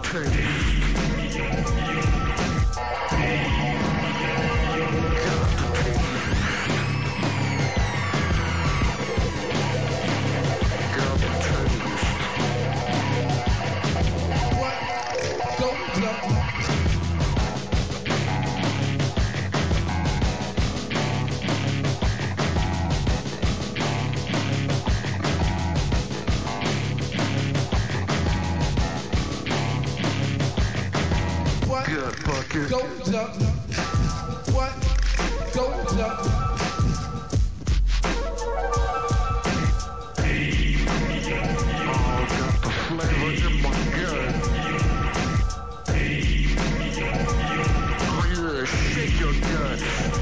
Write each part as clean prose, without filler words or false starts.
Goes up. What goes up? Got the flavor in my gut. Oh yeah, shake your gut.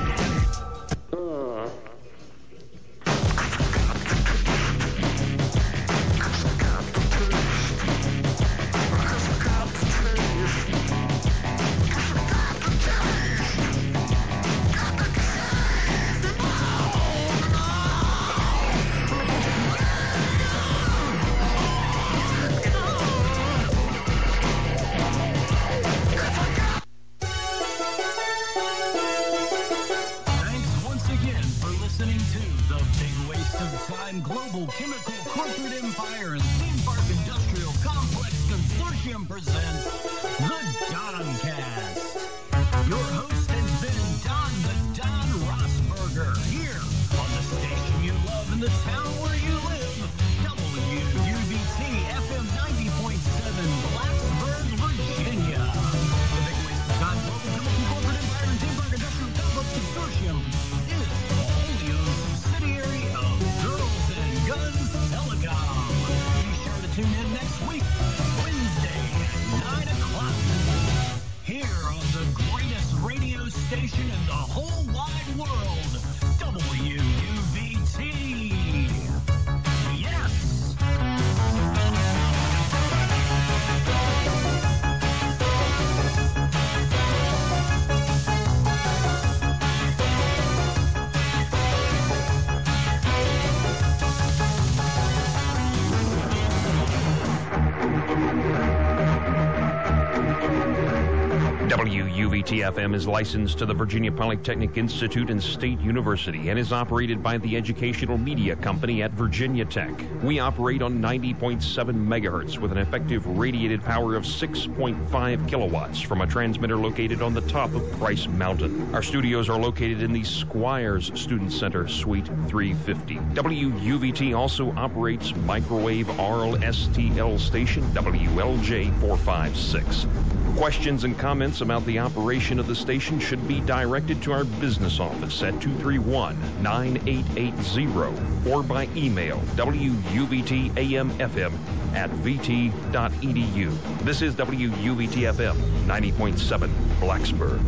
Global Chemical Corporate Empire and Theme Park Industrial Complex Consortium presents the Doncast. Your host has been Don the Don Rossberger, here on the station you love in the town where you live, WUBT FM 90.7, Blacksburg, Virginia. The Big Waste of Time Global Chemical Corporate Empire and Theme Park Industrial Complex Consortium is the wholly owned subsidiary of Girls and Guns Telecom. Be sure to tune in next week, Wednesday at 9 o'clock. Here on the greatest radio station in the whole wide world, WUBT. Yes! WUVT-FM is licensed to the Virginia Polytechnic Institute and State University and is operated by the Educational Media Company at Virginia Tech. We operate on 90.7 megahertz with an effective radiated power of 6.5 kilowatts from a transmitter located on the top of Price Mountain. Our studios are located in the Squires Student Center, Suite 350. WUVT also operates microwave RLSTL station WLJ 456. Questions and comments about the operation of the station should be directed to our business office at 231-9880 or by email wubtamfm@vt.edu. This is WUVT-FM 90.7 Blacksburg.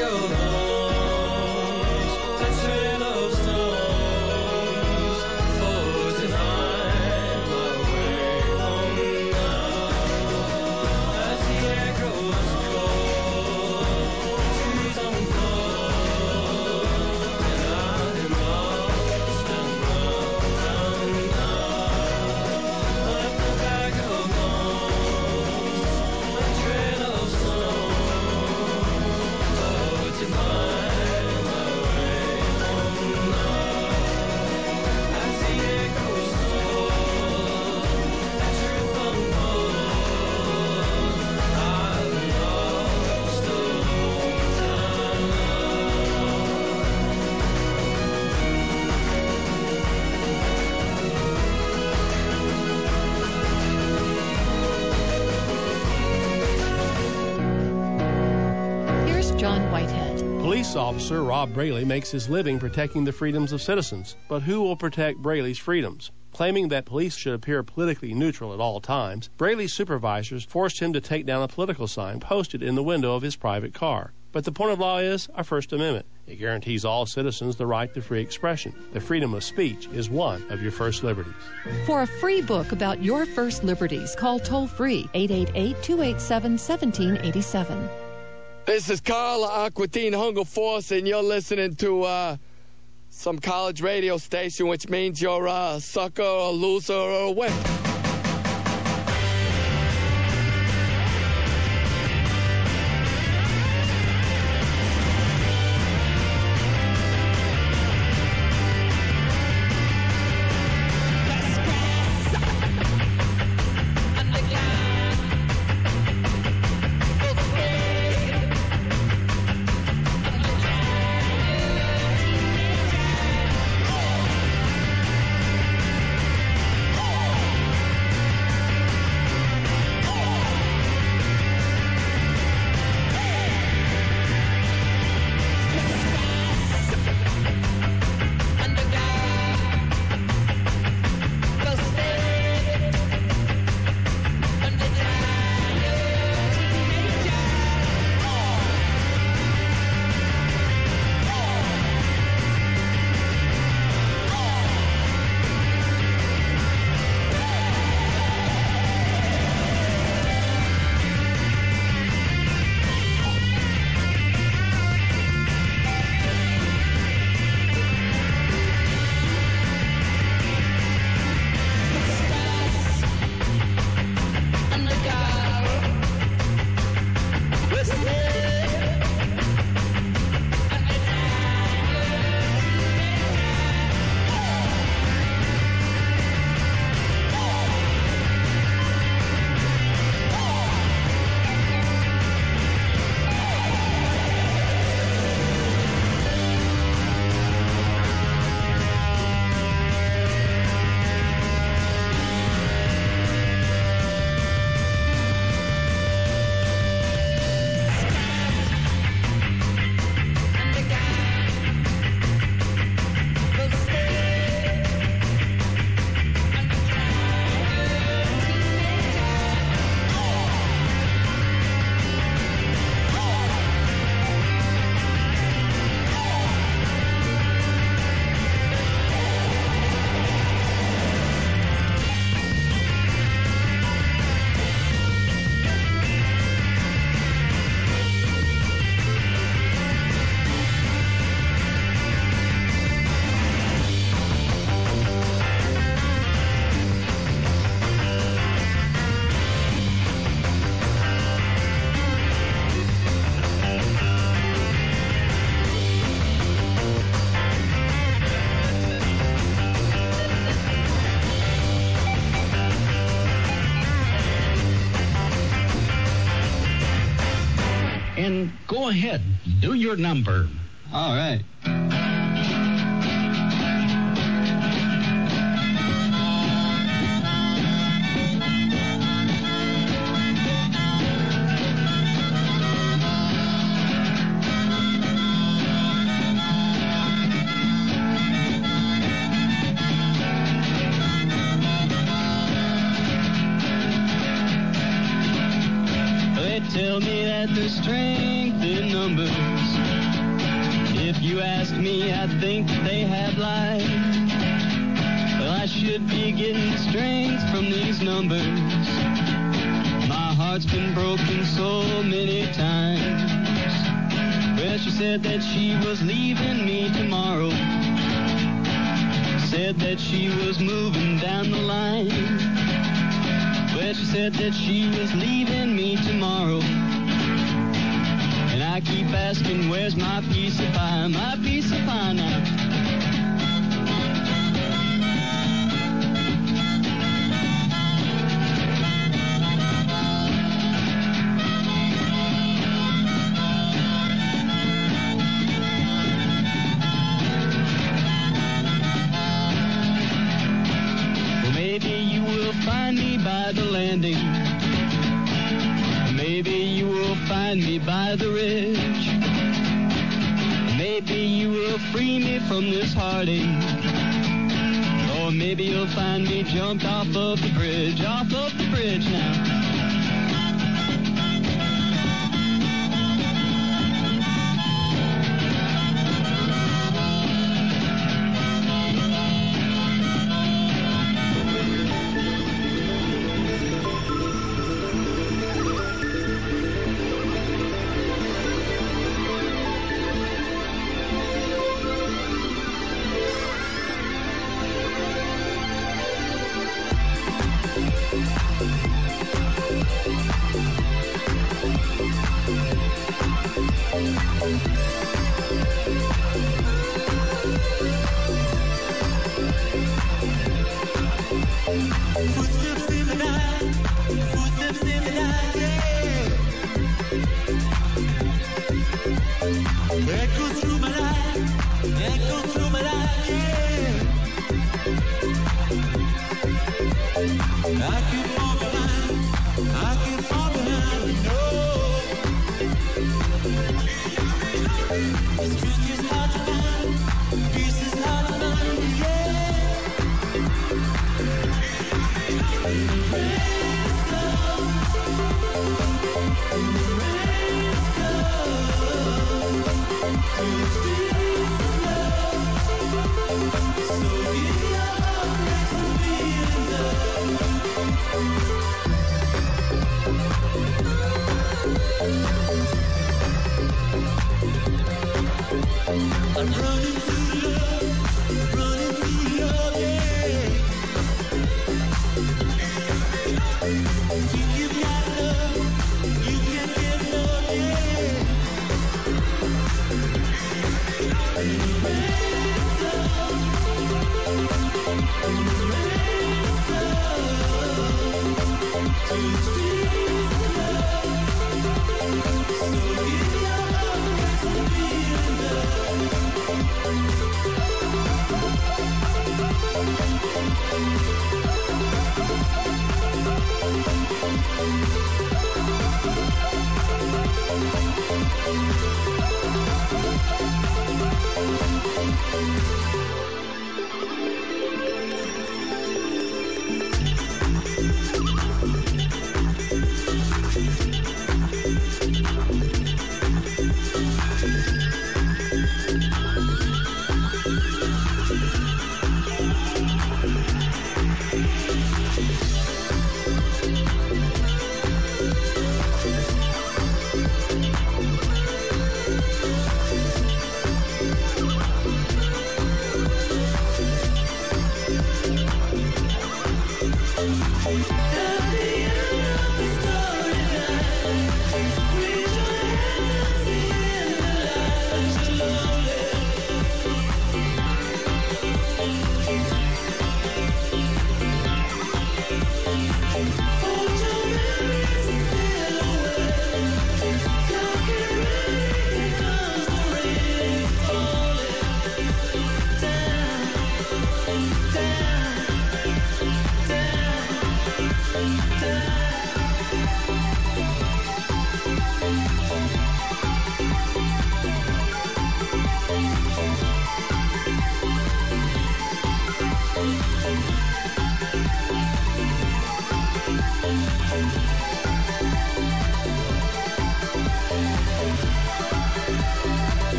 Police officer Rob Braley makes his living protecting the freedoms of citizens. But who will protect Braley's freedoms? Claiming that police should appear politically neutral at all times, Braley's supervisors forced him to take down a political sign posted in the window of his private car. But the point of law is our First Amendment. It guarantees all citizens the right to free expression. The freedom of speech is one of your first liberties. For a free book about your first liberties, call toll-free 888-287-1787. This is Carl Aquatine Hunger Force, and you're listening to some college radio station, which means you're a sucker, a loser, or a wimp. And go ahead, do your number. All right. Tell me that the strength in numbers I think that they have life. Well, I should be getting strength from these numbers. My heart's been broken so many times. Well, she said that she was leaving me tomorrow. Said that she was moving down the line. Well, she said that she was leaving me tomorrow. And I keep asking, where's my piece of pie? My piece of pie now. By the landing, maybe you will find me by the ridge. Maybe you will free me from this heartache, or maybe you'll find me jumped off of the bridge now.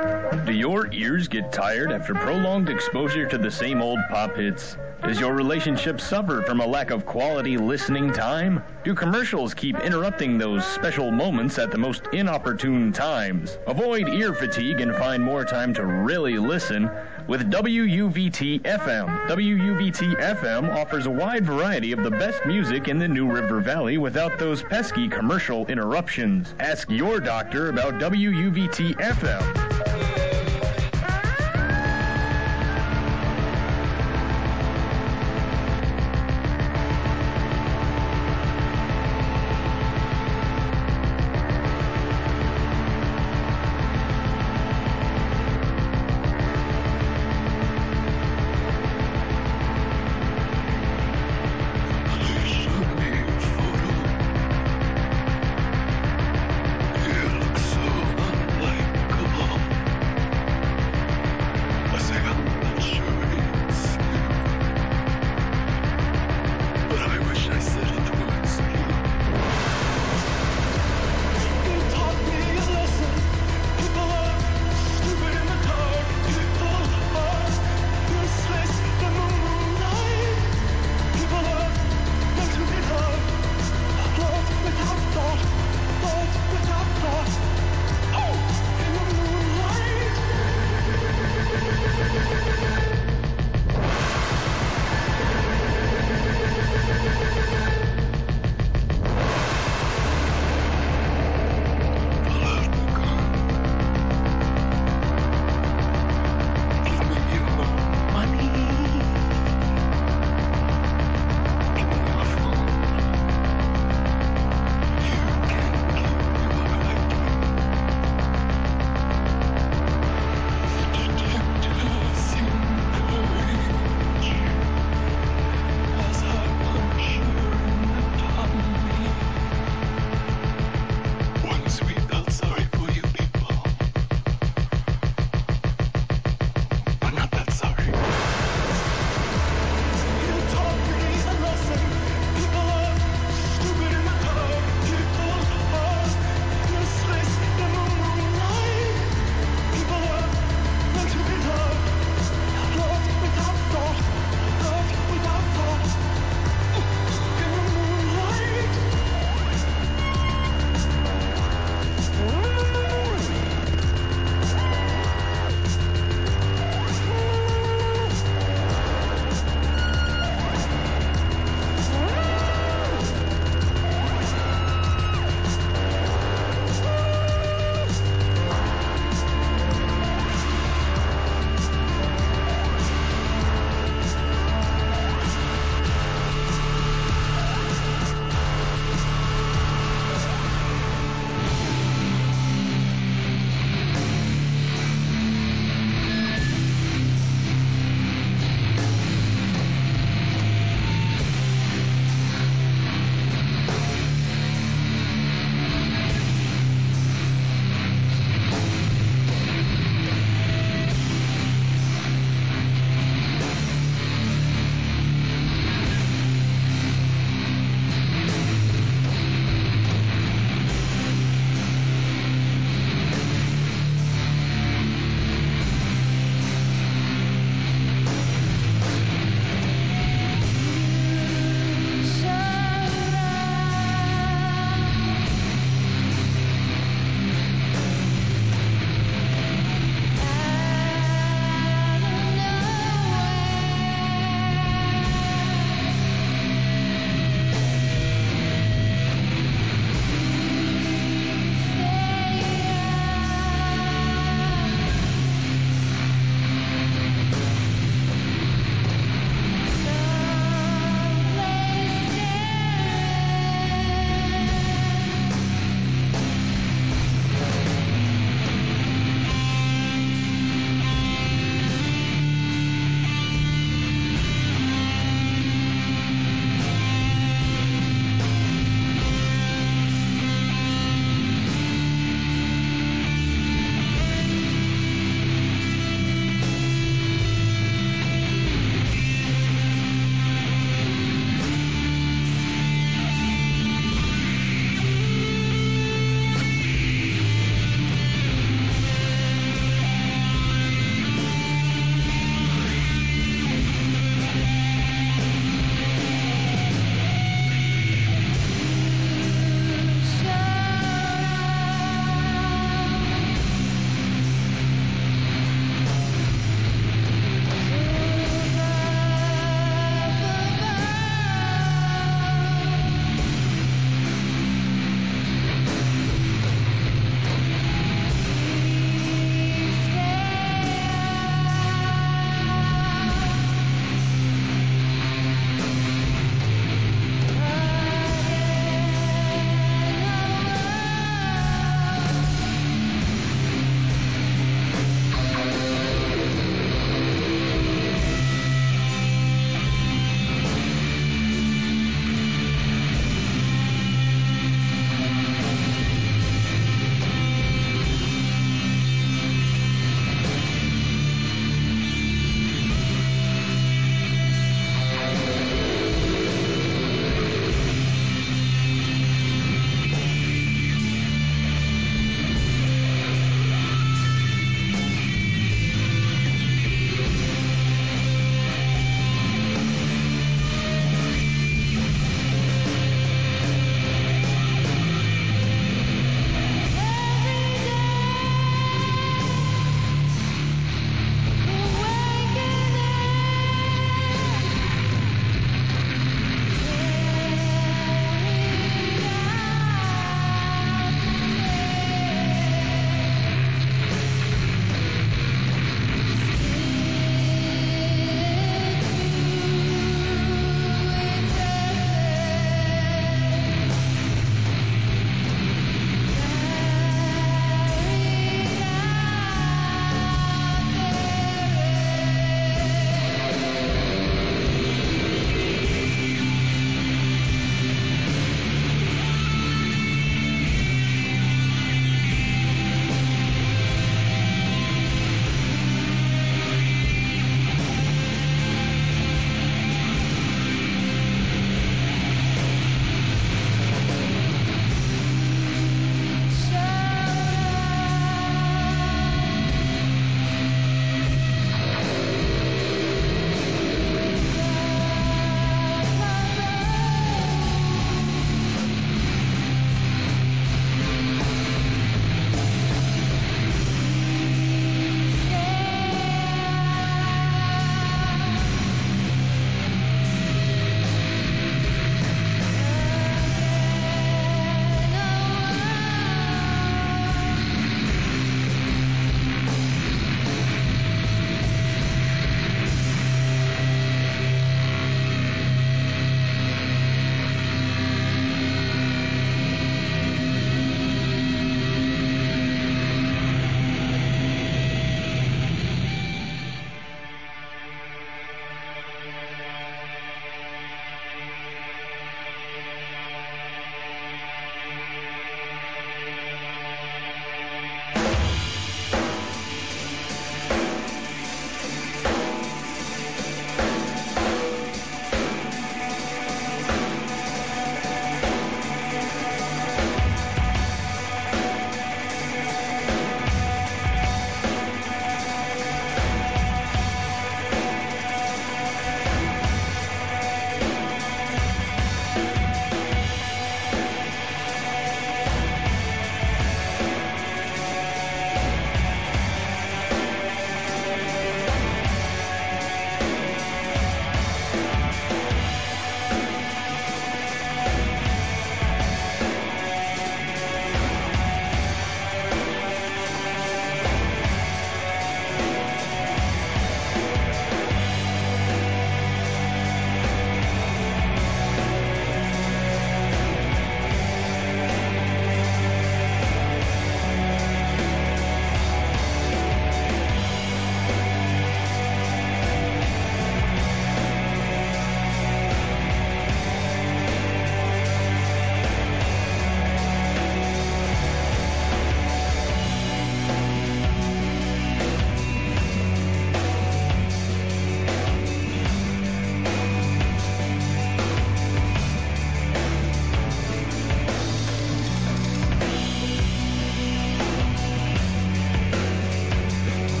Do your ears get tired after prolonged exposure to the same old pop hits? Does your relationship suffer from a lack of quality listening time? Do commercials keep interrupting those special moments at the most inopportune times? Avoid ear fatigue and find more time to really listen with WUVT-FM. WUVT-FM offers a wide variety of the best music in the New River Valley without those pesky commercial interruptions. Ask your doctor about WUVT-FM.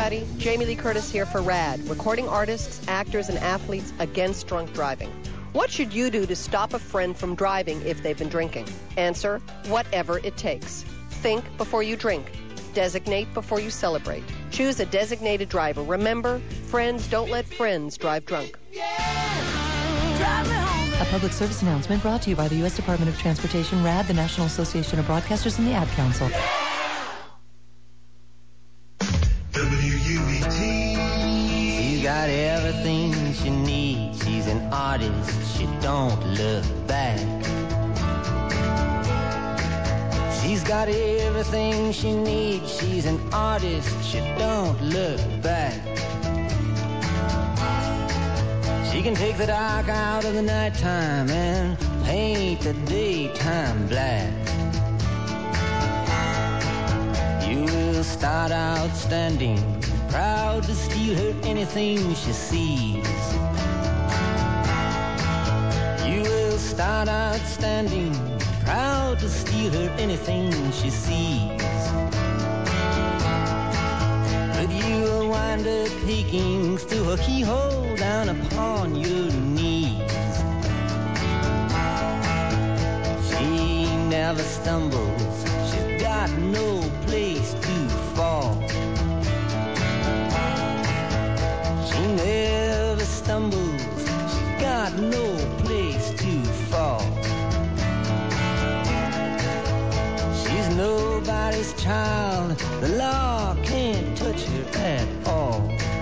everybody. Jamie Lee Curtis here for RAD, recording artists, actors, and athletes against drunk driving. What should you do to stop a friend from driving if they've been drinking? Answer, whatever it takes. Think before you drink. Designate before you celebrate. Choose a designated driver. Remember, friends don't let friends drive drunk. A public service announcement brought to you by the U.S. Department of Transportation, RAD, the National Association of Broadcasters, and the Ad Council. She's got everything she needs. She's an artist. She don't look back. She's got everything she needs. She's an artist. She don't look back. She can take the dark out of the nighttime and paint the daytime black. You will start out standing, proud to steal her anything she sees. You will start out standing, proud to steal her anything she sees. But you will wind up peeking through her keyhole down upon your knees. She never stumbles, she's got no place to fall. She never stumbles, she's got no place to fall. She's nobody's child, the law can't touch her at all.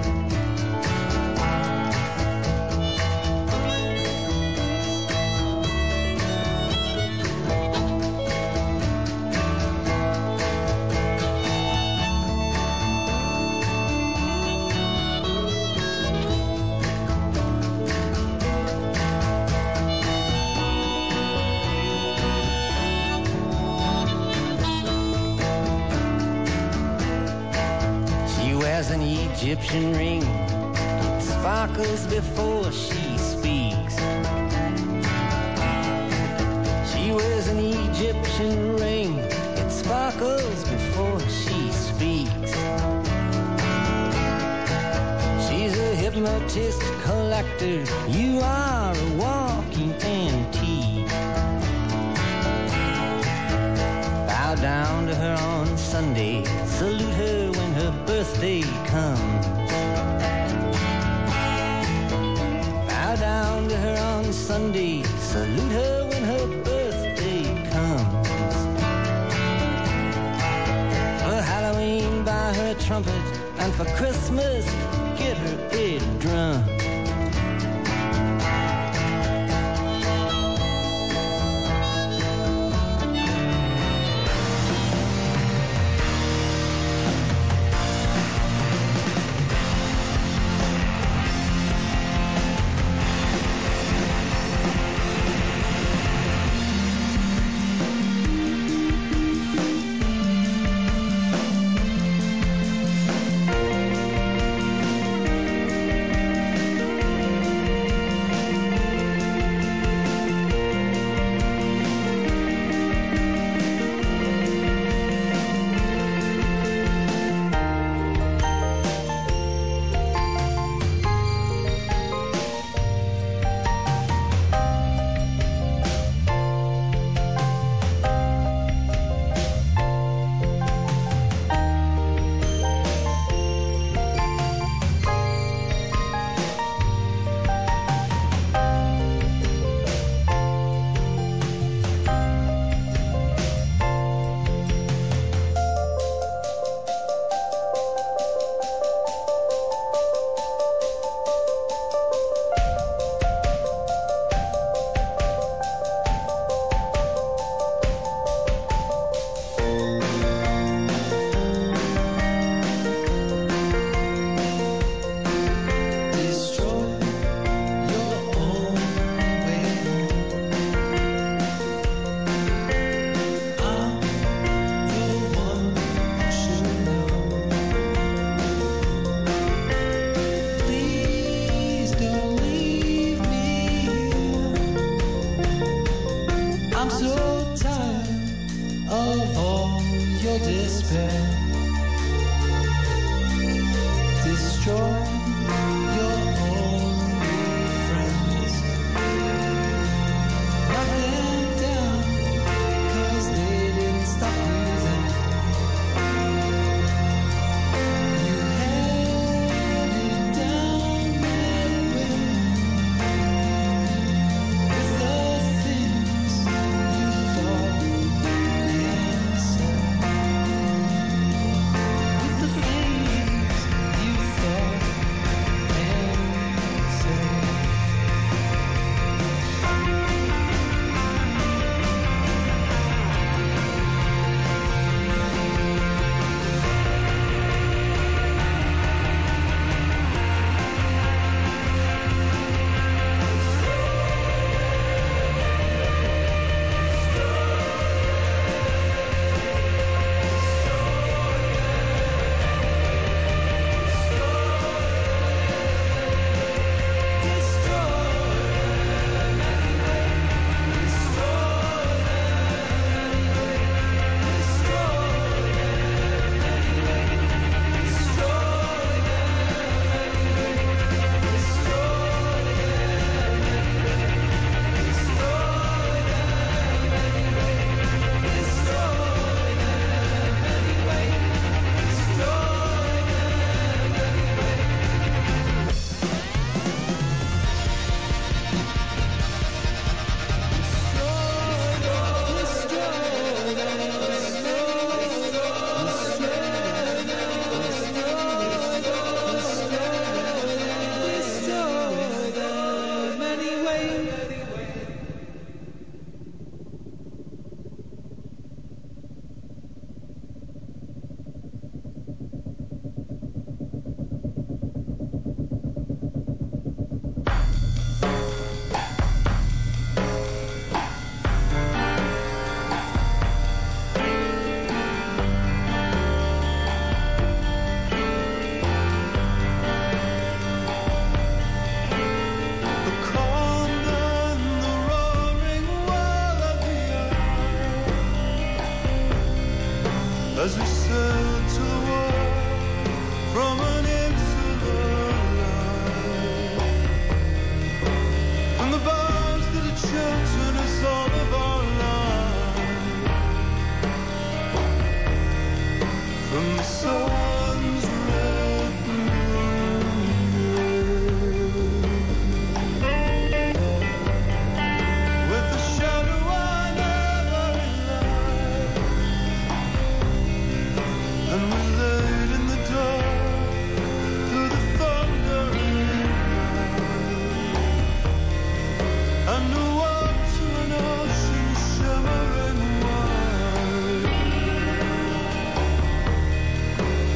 An Egyptian ring, it sparkles before she speaks. She wears an Egyptian ring, it sparkles before she speaks. She's a hypnotist collector, you are a walking antique. Bow down to her on Sunday, salute her when her birthday comes. Bow down to her on Sunday, salute her when her birthday comes. For Halloween, buy her a trumpet, and for Christmas, get her a drum. as we sailed to the world from an insular line. From the bars that had sheltered us all of our life. From the sun's red with the shadow on every line. And we laid in the dark through the thunder and rain. I knew up to an ocean shimmering wide.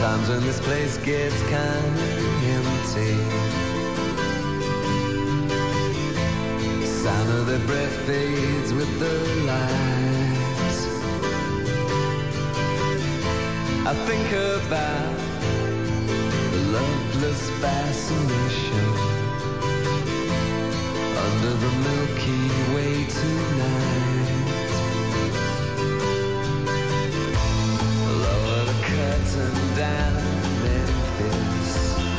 Times when this place gets kind of empty. Sound of their breath fades with the lights. I think about the loveless fascination under the Milky Way tonight. Lower the curtain down, Memphis.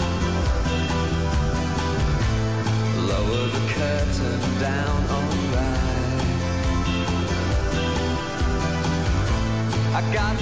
Lower the curtain down, alright. I got